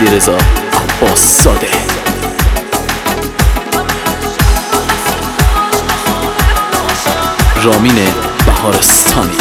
علیرضا عباس‌زاده. رامین بهارستانی.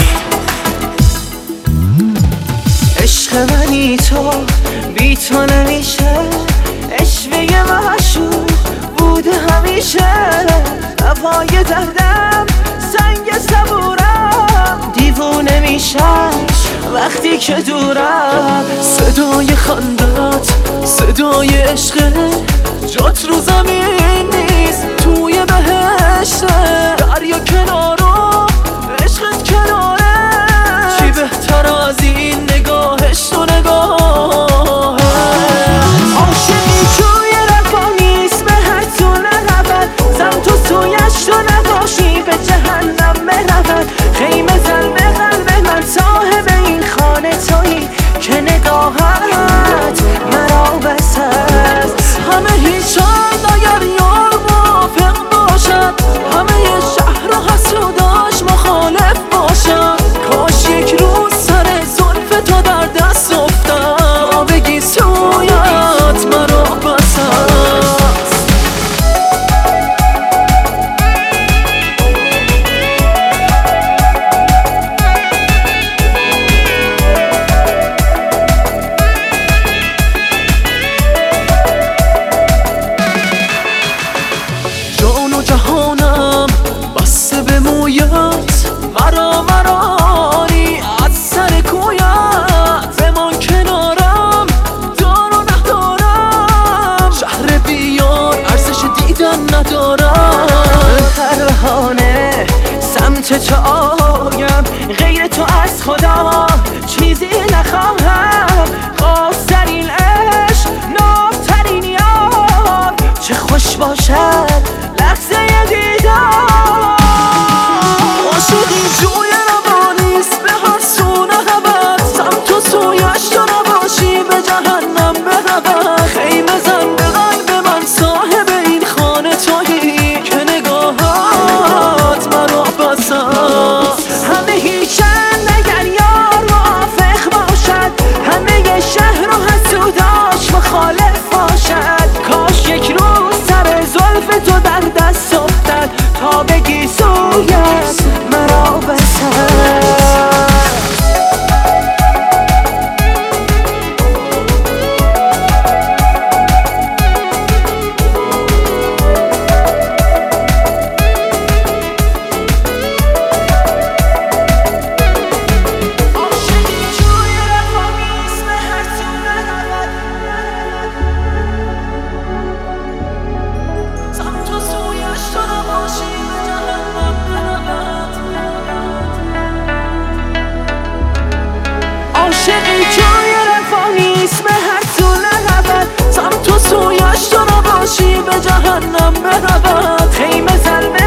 عشق منی تو، بی تو نمیشه، عشقه معشوق بوده همیشه. هوای دردم سنگ صبورم، دیوونه میشم وقتی که دورم. صدای خندت صدای عشقه، جات رو زمین نیست توی بهشته. دریا کنارو عشقت کناره، چی بهتر از این نگاهش تو نگاه. عاشقی توی رفا نیست، به هر تو نرود، زن تو سویش تو نباشی به جهنم برود. خیمه زن به قلب من، صاحب این خانه تویی که نگاهت مرا بس است. همه هیچند اگر یار موافق باشد، همه شهر و حسوداش مخالف باشد. کاش یک روز سر زلف تو در دست افتاد، تا بگی سویت مرا بس است. جان و جهانم بسته به مویت، مرانی از سر کویت. بمان کنارم دار و ندارم، شهر بیار ارزش دیدن ندارم. پروانه سمت تو آیم، غیر تو از خدا چیزی نخواهم. خواسترین عشق نابترین یار، چه خوش باشد لحظه دیدار. عاشقی جوی روانیست، به هر سو نرود، سمت و سویش تو نباشی به جهنم برود. خیمه زن به قلب من، صاحب این خانه تویی که نگاهات مرا بس است. همه هیچند اگر یار موافق باشد، همه شهر و حسوداش مخالف باشد. کاش یک روز سر زلف تو در دست افتد، تا بگی سویت مرا بس است. عاشقی جای رفا نیست، به هر تو نرود، سمت و سویش تو نباشی به جهنم برود. خیمه زن